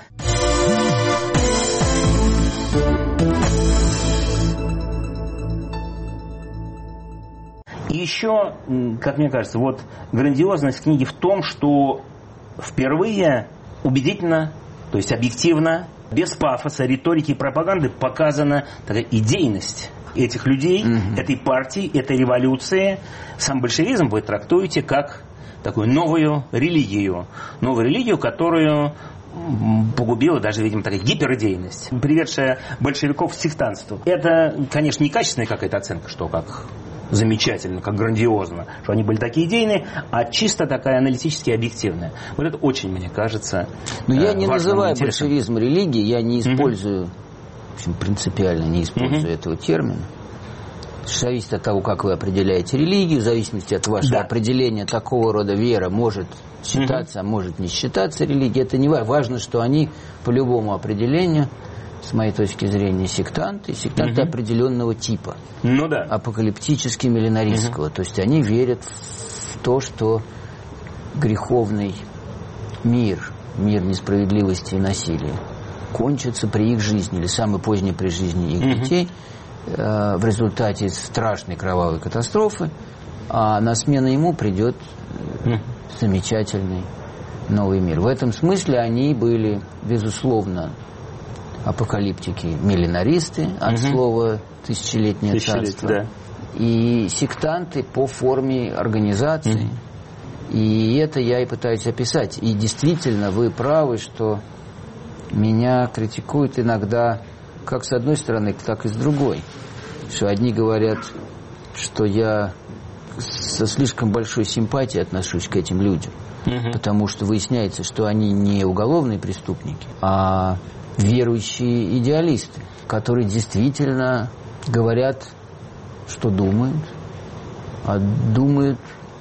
И еще, как мне кажется, вот грандиозность книги в том, что впервые убедительно, то есть объективно, без пафоса, риторики и пропаганды показана такая идейность этих людей, mm-hmm. этой партии, этой революции. Сам большевизм вы трактуете как такую новую религию. Новую религию, которую погубила даже, видимо, такая гиперидейность, приведшая большевиков к сектантству. Это, конечно, не качественная какая-то оценка, что как... замечательно, как грандиозно, что они были такие идейные, а чисто такая аналитически объективная. Вот это очень, мне кажется, но я не называю интересным. Большевизм религией, я не использую, mm-hmm. в общем, принципиально не использую mm-hmm. этого термина. Зависит от того, как вы определяете религию, в зависимости от вашего да. определения, такого рода вера может считаться, mm-hmm. а может не считаться религией. Это не важно. Важно, что они по любому определению, с моей точки зрения, сектанты, сектанты угу. определенного типа. Ну да. Апокалиптически миллинаристского. Угу. То есть они верят в то, что греховный мир, мир несправедливости и насилия кончится при их жизни или самой поздней при жизни их угу. детей э, в результате страшной кровавой катастрофы, а на смену ему придет угу. замечательный новый мир. В этом смысле они были, безусловно, апокалиптики, миллинаристы, от угу. слова «тысячелетнее, Тысячелетие, царство», да. и сектанты по форме организации. Угу. И это я и пытаюсь описать. И действительно, вы правы, что меня критикуют иногда как с одной стороны, так и с другой. Что одни говорят, что я со слишком большой симпатией отношусь к этим людям, угу. потому что выясняется, что они не уголовные преступники, а верующие идеалисты, которые действительно говорят, что думают, а думают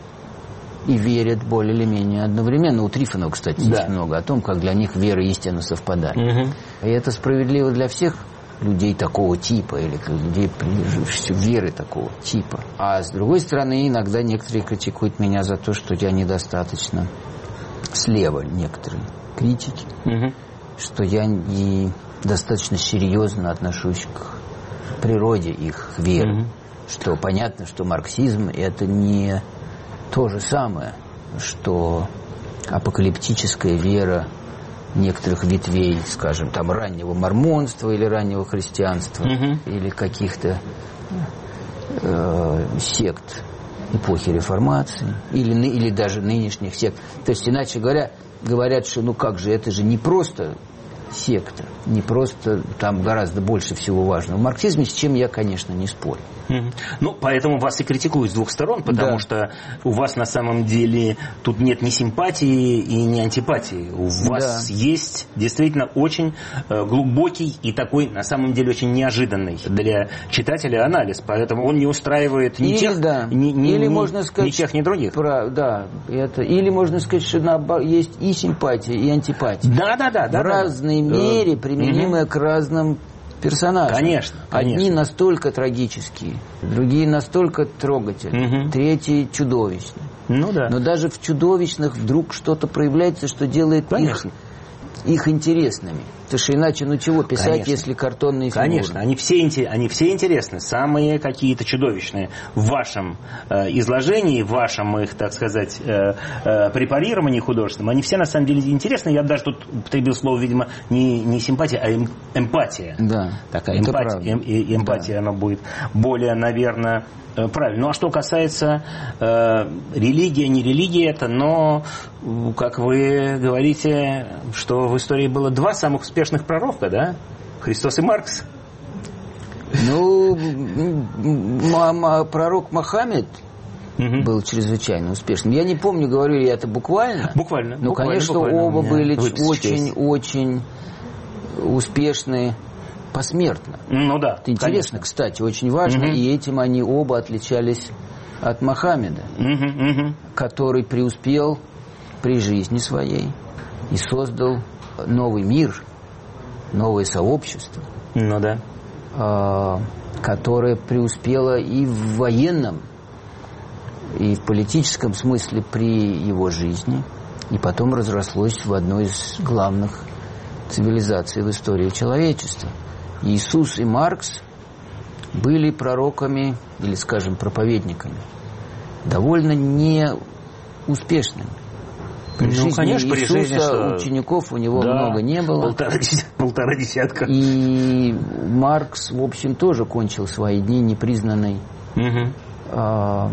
и верят более или менее одновременно. У Трифонова, кстати, да. есть много о том, как для них вера и истина совпадают. Угу. И это справедливо для всех людей такого типа или людей, придерживающихся веры такого типа. А с другой стороны, иногда некоторые критикуют меня за то, что я недостаточно слева, некоторые критики, угу. что я недостаточно серьезно отношусь к природе их веры. Угу. Что понятно, что марксизм – это не то же самое, что апокалиптическая вера некоторых ветвей, скажем, там раннего мормонства или раннего христианства, угу. или каких-то э, сект эпохи реформации, или, или даже нынешних сект. То есть, иначе говоря, говорят, что ну как же, это же не просто секта, не просто, там гораздо больше всего важного в марксизме, с чем я, конечно, не спорю. Mm-hmm. Ну, поэтому вас и критикуют с двух сторон, потому да. что у вас на самом деле тут нет ни симпатии и ни антипатии. У вас да. есть действительно очень э, глубокий и такой, на самом деле, очень неожиданный для читателя анализ, поэтому он не устраивает ни или, тех, да. ни, ни, или ни, можно сказать, ни тех, ни других. Про, да, это, или можно сказать, что на, есть и симпатия, и антипатия. Да, да, да. В да, разной да. мере, применимые угу. к разным персонажи. Конечно, конечно. Одни настолько трагические, другие настолько трогательные, угу. третьи чудовищные. Ну да. Но даже в чудовищных вдруг что-то проявляется, что делает их, их интересными. Потому что иначе, ну чего писать, конечно. Если картонные фигуры? Конечно, они все, они все интересны, самые какие-то чудовищные в вашем э, изложении, в вашем их, так сказать, э, э, препарировании художественном. Они все на самом деле интересны. Я даже тут употребил слово, видимо, не, не симпатия, а эм, эмпатия. Да, такая эмпатия, эм, э, эмпатия, да. Она будет более, наверное, э, правильно. Ну а что касается э, религия, не религия это, но, как вы говорите, что в истории было два самых успешных успешных пророка, да? Христос и Маркс. Ну, мама, пророк Мохаммед угу. был чрезвычайно успешным. Я не помню, говорю я это буквально. Буквально. Но, буквально, конечно, буквально оба были очень-очень успешны посмертно. Ну да. Это интересно, конечно. Кстати, очень важно. Угу. И этим они оба отличались от Мохаммеда, угу, угу. который преуспел при жизни своей и создал новый мир, новое сообщество, ну, да. э, которое преуспело и в военном, и в политическом смысле при его жизни, и потом разрослось в одной из главных цивилизаций в истории человечества. Иисус и Маркс были пророками, или, скажем, проповедниками, довольно неуспешными. При ну, жизни конечно, Иисуса при жизни, что... учеников у него да, много не было. Полтора, полтора десятка. И Маркс, в общем, тоже кончил свои дни непризнанный, угу. а,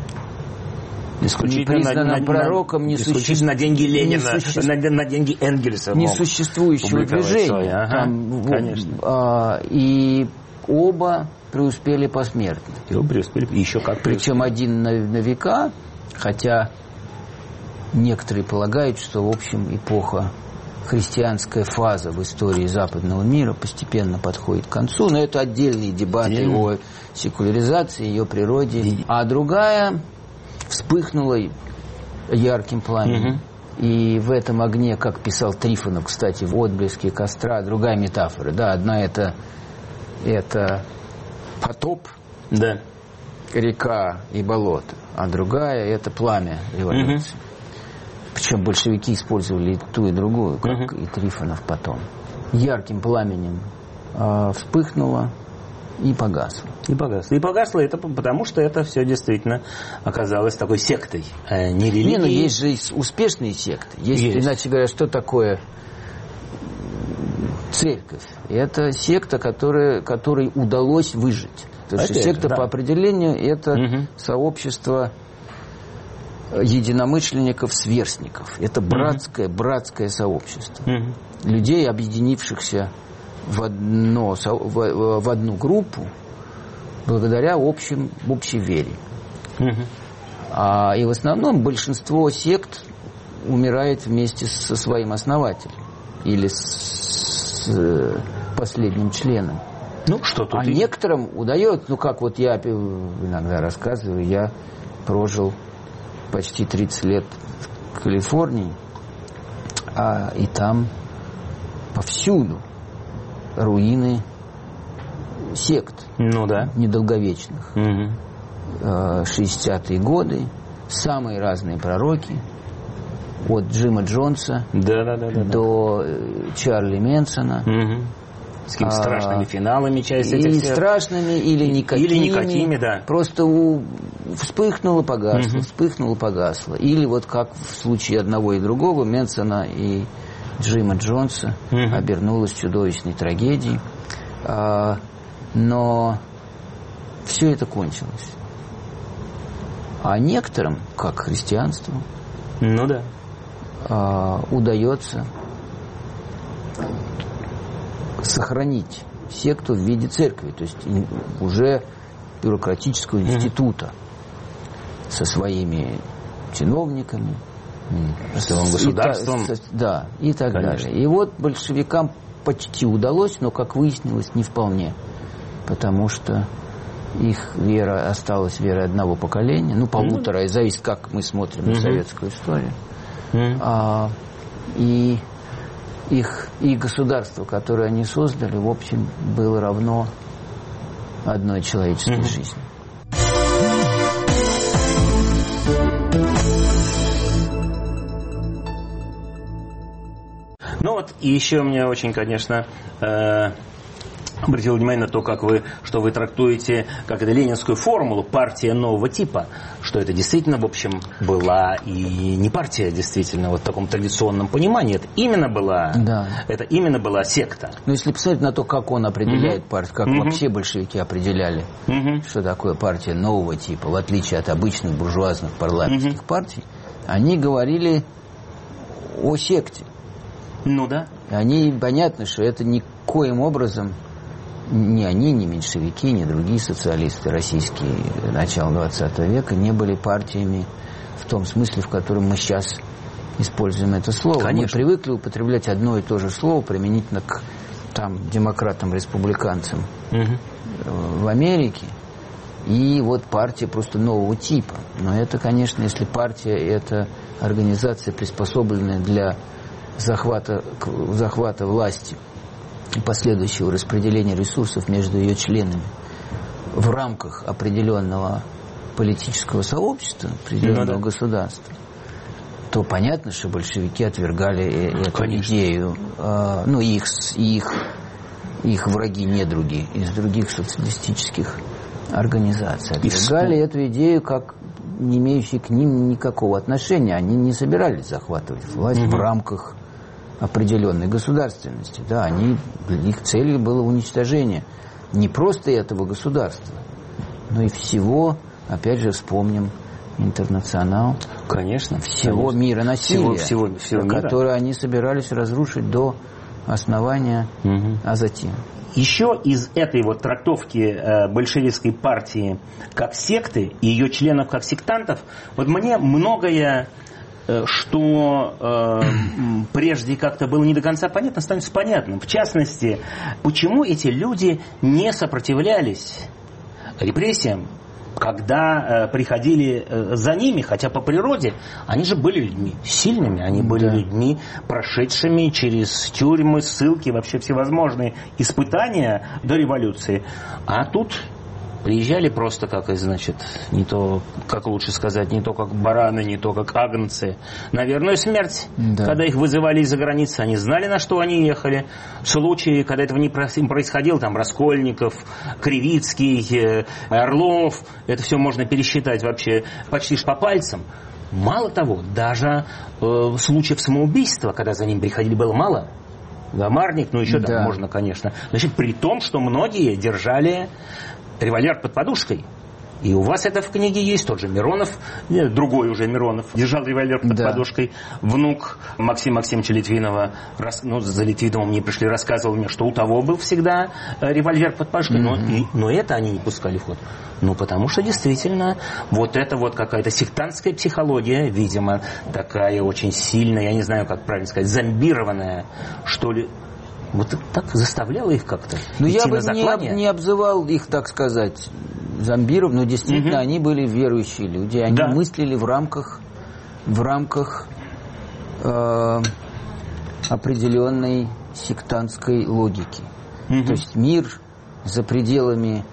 непризнанным на, пророком, на, не исключительно на деньги Ленина, не суще... на, на деньги Энгельса. Несуществующего движения. Ага, там, конечно. А, и оба преуспели посмертно. И оба преуспели, еще как преуспели. Причем один на, на века, хотя... Некоторые полагают, что, в общем, эпоха, христианская фаза в истории западного мира постепенно подходит к концу. Но это отдельные дебаты Отдельно. О секуляризации, ее природе. А другая вспыхнула ярким пламенем. Угу. И в этом огне, как писал Трифонов, кстати, в «Отблеске костра», другая метафора. Да, одна это, это потоп, да. река и болото, а другая это пламя революции. Угу. Причем большевики использовали и ту, и другую, как uh-huh. и Трифонов потом. Ярким пламенем э, вспыхнуло и погасло. И погасло. И погасло это потому, что это все действительно оказалось такой сектой, а не религией. Не, ну есть же успешные секты. Есть, есть. Иначе говоря, что такое церковь? Это секта, которая, которой удалось выжить. Потому что секта да. по определению это uh-huh. сообщество единомышленников, сверстников. Это братское, mm-hmm. братское сообщество. Mm-hmm. Людей, объединившихся в, одно, в, в одну группу благодаря общим, общей вере. Mm-hmm. А, и в основном большинство сект умирает вместе со своим основателем или с, с последним членом. Ну, что тут а и... некоторым удается, ну, как вот я иногда рассказываю, я прожил почти тридцать лет в Калифорнии, а, и там повсюду руины сект, ну, да. недолговечных. Угу. шестидесятые годы, самые разные пророки, от Джима Джонса да, да, да, да, до да. Чарли Мэнсона. Угу. С какими-то страшными финалами часть этих И всех. страшными, или никакими. Или никакими, да. Просто у... вспыхнуло, погасло, угу. вспыхнуло, погасло. Или вот как в случае одного и другого, Мэнсона и Джима Джонса, угу. обернулось чудовищной трагедией. А, но все это кончилось. А некоторым, как христианству, ну да, а, удается сохранить секту в виде церкви, то есть уже бюрократического института mm-hmm. со своими чиновниками, целым государством, и, со, да, и так Конечно. далее. И вот большевикам почти удалось, но, как выяснилось, не вполне, потому что их вера осталась верой одного поколения, ну, полутора, mm-hmm. и зависит, как мы смотрим mm-hmm. на советскую историю. Mm-hmm. А, и их и государство, которое они создали, в общем, было равно одной человеческой mm-hmm. жизни. Ну вот, и еще мне очень, конечно, э, обратил внимание на то, как вы, что вы трактуете, как это ленинскую формулу «партия нового типа», что это действительно, в общем, была и не партия, действительно, вот в таком традиционном понимании. Это именно была, да. это именно была секта. Ну, если посмотреть на то, как он определяет mm-hmm. партию, как mm-hmm. вообще большевики определяли, mm-hmm. что такое партия нового типа, в отличие от обычных буржуазных парламентских mm-hmm. партий, они говорили о секте. Ну да. Они, понятно, что это никоим образом ни они, ни меньшевики, ни другие социалисты российские начала двадцатого века не были партиями в том смысле, в котором мы сейчас используем это слово. Конечно. Мы привыкли употреблять одно и то же слово применительно к там, демократам-республиканцам угу. в Америке. И вот партия просто нового типа. Но это, конечно, если партия – это организация, приспособленная для захвата, захвата власти и последующего распределения ресурсов между ее членами в рамках определенного политического сообщества, определенного ну, да. государства, то понятно, что большевики отвергали ну, эту конечно. идею. Э, ну, их, их, их враги-недруги из других социалистических организаций отвергали Исп... эту идею как не имеющую к ним никакого отношения. Они не собирались захватывать власть угу. в рамках определенной государственности. Да, они, их целью было уничтожение не просто этого государства, но и всего, опять же, вспомним интернационал. Конечно. Всего конечно. мира насилия, всего, всего, всего которое мира. они собирались разрушить до основания, угу. а затем. Еще из этой вот трактовки э, большевистской партии как секты и ее членов как сектантов, вот мне многое что э, прежде как-то было не до конца понятно, становится понятным. В частности, почему эти люди не сопротивлялись репрессиям, когда э, приходили э, за ними, хотя по природе они же были людьми сильными, они были да. людьми, прошедшими через тюрьмы, ссылки, вообще всевозможные испытания до революции. А тут приезжали просто как, значит, не то, как лучше сказать, не то как бараны, не то как агнцы на верную смерть. Да. Когда их вызывали из-за границы, они знали, на что они ехали. В случае, когда этого не происходило, там Раскольников, Кривицкий, Орлов, это все можно пересчитать вообще почти по пальцам. Мало того, даже э, случаев самоубийства, когда за ним приходили, было мало. Гамарник, ну еще да. там можно, конечно. Значит, при том, что многие держали револьвер под подушкой. И у вас это в книге есть. Тот же Миронов, другой уже Миронов, держал револьвер под да. подушкой. Внук Максима Максимовича Литвинова, ну, за Литвиновым мне пришли, рассказывал мне, что у того был всегда револьвер под подушкой. Mm-hmm. Но, и, но это они не пускали в ход. Ну, потому что действительно вот это вот какая-то сектантская психология, видимо, такая очень сильная, я не знаю, как правильно сказать, зомбированная, что ли. Вот так заставляло их как-то ну, идти я бы на заклание? не, не обзывал их, так сказать, зомбиров, но действительно угу. они были верующие люди. Они да. мыслили в рамках, в рамках э, определенной сектантской логики. Угу. То есть мир за пределами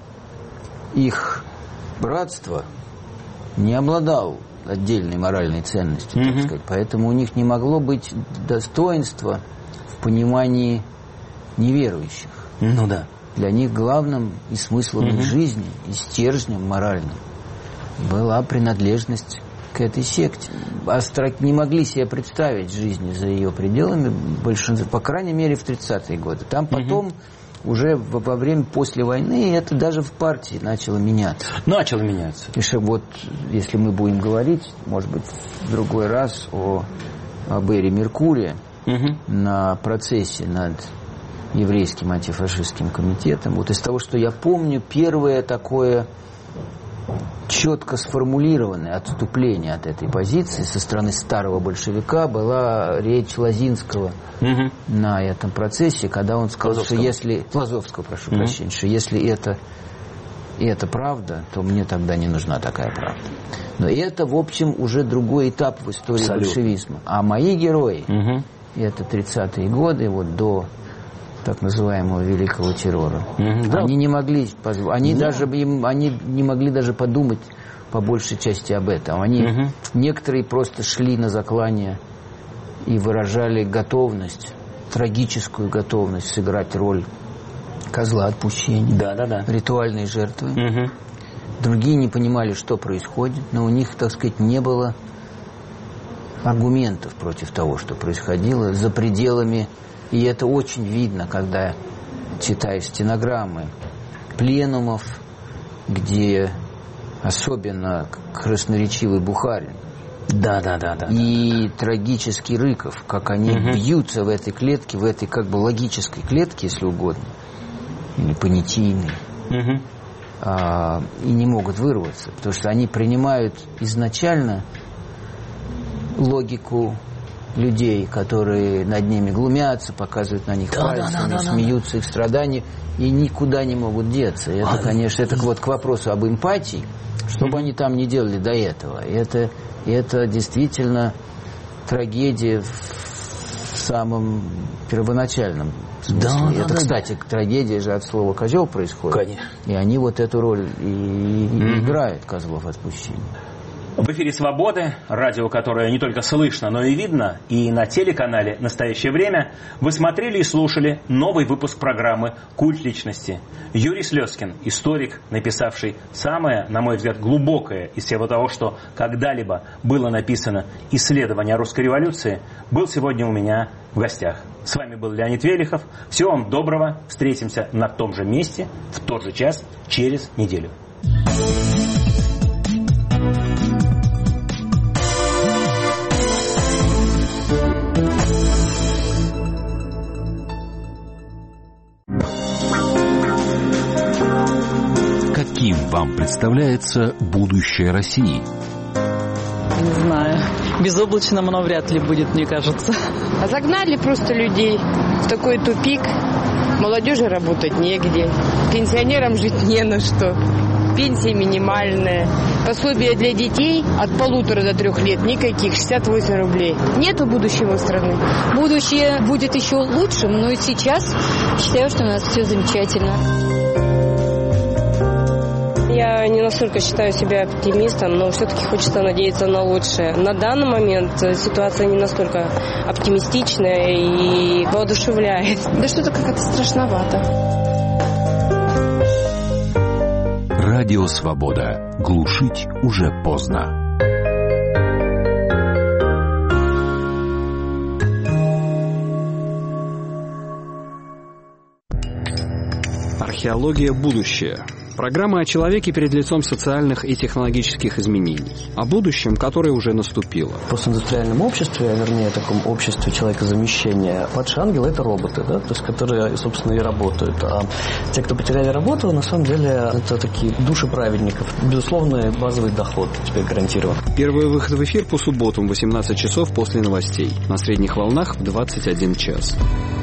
их братства не обладал отдельной моральной ценностью, так сказать. Поэтому у них не могло быть достоинства в понимании неверующих. Ну да. Для них главным и смыслом их жизни, и стержнем моральным была принадлежность к этой секте. Остроки не могли себе представить жизни за ее пределами, большинство, по крайней мере, в тридцатые годы. Там потом, угу. уже во, во время после войны, это даже в партии начало меняться. Начало меняться. И что вот, если мы будем говорить, может быть, в другой раз о, об эре Меркурия угу. на процессе над еврейским антифашистским комитетом, вот из того, что я помню, первое такое четко сформулированное отступление от этой позиции со стороны старого большевика была речь Лозинского угу. на этом процессе, когда он сказал, Лазовского. что если... Лазовского, прошу угу. прощения, что если это, это правда, то мне тогда не нужна такая правда. Но это, в общем, уже другой этап в истории Абсолютно. большевизма. А мои герои, угу. это тридцатые годы, вот до так называемого великого террора. Mm-hmm. Они не могли позв... они yeah. даже им... они не могли даже подумать по большей части об этом. Они mm-hmm. некоторые просто шли на заклание и выражали готовность, трагическую готовность сыграть роль козла отпущения, да, да, да. ритуальной жертвы. Mm-hmm. Другие не понимали, что происходит, но у них, так сказать, не было аргументов против того, что происходило за пределами. И это очень видно, когда читаешь стенограммы пленумов, где особенно красноречивый Бухарин. Да, да, да, да. И да, да. трагический Рыков, как они угу. бьются в этой клетке, в этой как бы логической клетке, если угодно, или понятийной, угу. а, и не могут вырваться, потому что они принимают изначально логику людей, которые над ними глумятся, показывают на них да, пальцами, да, да, смеются да, их страданий и никуда не могут деться. Это, а, конечно, это вот к вопросу об эмпатии, что бы mm-hmm. они там ни делали до этого. Это, это действительно трагедия в самом первоначальном смысле. Да, это, да, кстати, да. трагедия же от слова «козел» происходит. Конечно. И они вот эту роль и, и mm-hmm. играют, козлов отпущения. В эфире «Свободы», радио, которое не только слышно, но и видно, и на телеканале «Настоящее время» вы смотрели и слушали новый выпуск программы «Культ личности». Юрий Слезкин, историк, написавший самое, на мой взгляд, глубокое из всего того, что когда-либо было написано исследование русской революции, был сегодня у меня в гостях. С вами был Леонид Велихов. Всего вам доброго. Встретимся на том же месте, в тот же час, через неделю. Каким вам представляется будущее России? Не знаю. Безоблачным оно вряд ли будет, мне кажется. А загнали просто людей в такой тупик. Молодежи работать негде. Пенсионерам жить не на что. Пенсия минимальная. Пособие для детей от полутора до трех лет никаких, шестьдесят восемь рублей. Нету будущего страны. Будущее будет еще лучшим, но и сейчас считаю, что у нас все замечательно. Я не настолько считаю себя оптимистом, но все-таки хочется надеяться на лучшее. На данный момент ситуация не настолько оптимистичная и воодушевляет. Да что-то как-то страшновато. Радио «Свобода». Глушить уже поздно. Археология будущее. Программа о человеке перед лицом социальных и технологических изменений. О будущем, которое уже наступило. В постиндустриальном обществе, а вернее, таком обществе человекозамещения, падшие ангелы – это роботы, да, то есть, которые, собственно, и работают. А те, кто потеряли работу, на самом деле, это такие души праведников. Безусловно, базовый доход тебе гарантирован. Первый выход в эфир по субботам в восемнадцать часов после новостей. На средних волнах в двадцать один час.